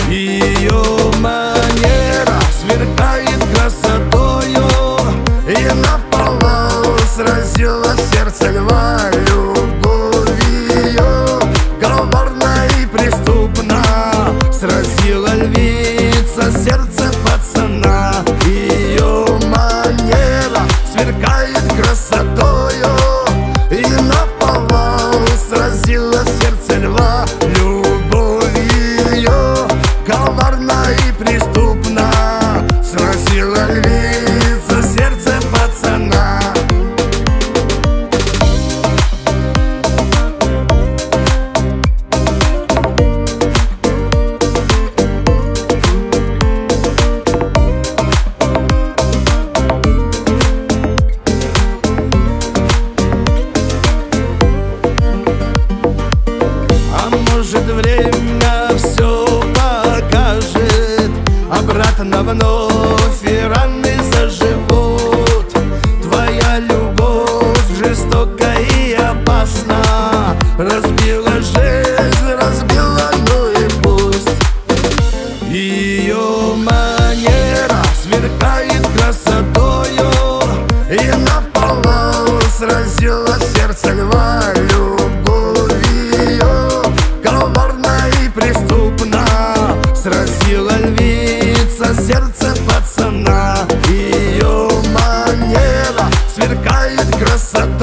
Ее манера сверкает красотою, и наповал сразила сердце льва. Любовь ее коварна и преступна, сразила львица сердце пацана. Ее манера сверкает красотою, и наповал сразила сердце льва. Любовь ее коварна и преступна, сразила львица сердце пацана. Может, время все покажет, обратно вновь и раны заживут. Твоя любовь жестока и опасна, разбила жизнь, разбила, ну и пусть. Ее манера сверкает красотою, и наповал сразила сердце льва. Любовь ее коварна и преступна, сразила львица сердце пацана. Ее манера сверкает красотой,